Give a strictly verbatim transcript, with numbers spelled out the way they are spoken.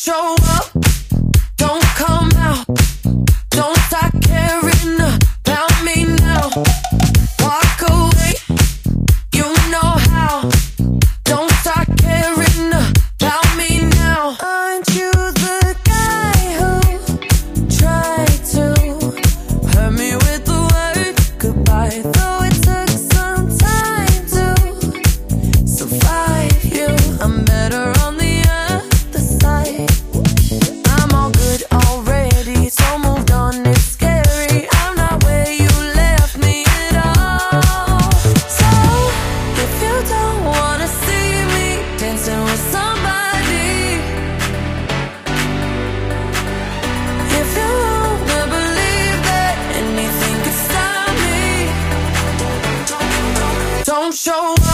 show up, don't come out, don't start caring about me now. Walk away, you know how, don't start caring about me now. Aren't you the guy who tried to hurt me with the word goodbye? Though it took some time to survive you, I'm better on the other side. I'm all good already, so moved on, it's scary. I'm not where you left me at all. So, if you don't wanna see me dancing with somebody, if you wanna believe that anything could stop me, don't show up.